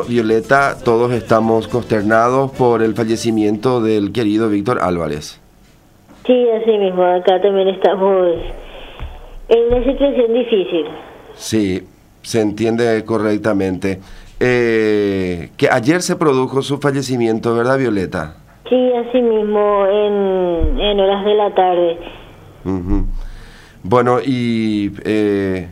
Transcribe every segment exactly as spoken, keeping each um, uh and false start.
Bueno, Violeta, todos estamos consternados por el fallecimiento del querido Víctor Álvarez. Sí, así mismo, acá también estamos en una situación difícil. Sí, se entiende correctamente. Eh, que ayer se produjo su fallecimiento, ¿verdad, Violeta? Sí, así mismo, en, en horas de la tarde. Uh-huh. Bueno, y eh,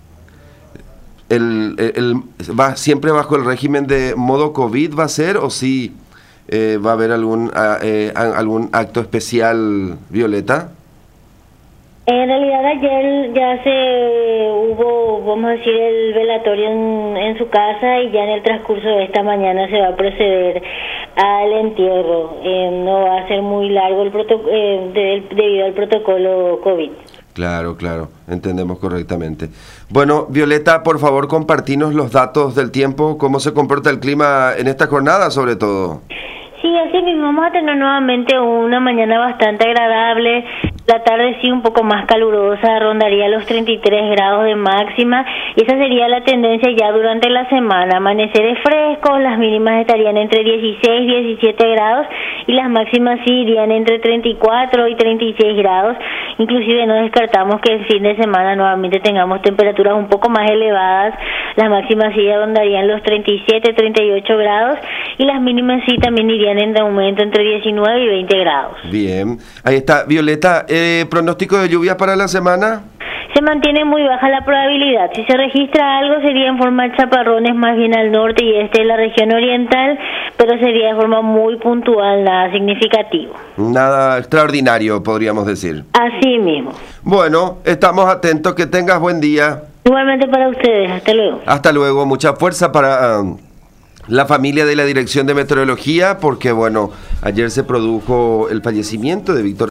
el, el, el, va siempre bajo el régimen de modo COVID, ¿va a ser o sí eh, va a haber algún a, eh, algún acto especial, Violeta? En realidad ayer ya se hubo, vamos a decir, el velatorio en, en su casa, y ya en el transcurso de esta mañana se va a proceder al entierro. Eh, no va a ser muy largo el proto eh, de, debido al protocolo COVID. Claro, claro, entendemos correctamente. Bueno, Violeta, por favor, compartinos los datos del tiempo, cómo se comporta el clima en esta jornada, sobre todo. Sí, así mismo vamos a tener nuevamente una mañana bastante agradable. La tarde sí un poco más calurosa, rondaría los treinta y tres grados de máxima, y esa sería la tendencia ya durante la semana. Amaneceres frescos, las mínimas estarían entre dieciséis y diecisiete grados, y las máximas sí irían entre treinta y cuatro y treinta y seis grados. Inclusive no descartamos que el fin de semana nuevamente tengamos temperaturas un poco más elevadas. Las máximas sí rondarían los treinta y siete, treinta y ocho grados, y las mínimas sí también irían en aumento entre diecinueve y veinte grados. Bien, ahí está, Violeta. Eh, ¿Pronóstico de lluvia para la semana? Se mantiene muy baja la probabilidad. Si se registra algo sería en forma de chaparrones más bien al norte y este de la región oriental, pero sería de forma muy puntual, nada significativo. Nada extraordinario, podríamos decir. Así mismo. Bueno, estamos atentos, que tengas buen día. Igualmente para ustedes, hasta luego. Hasta luego, mucha fuerza para uh, la familia de la Dirección de Meteorología, porque bueno, ayer se produjo el fallecimiento de Víctor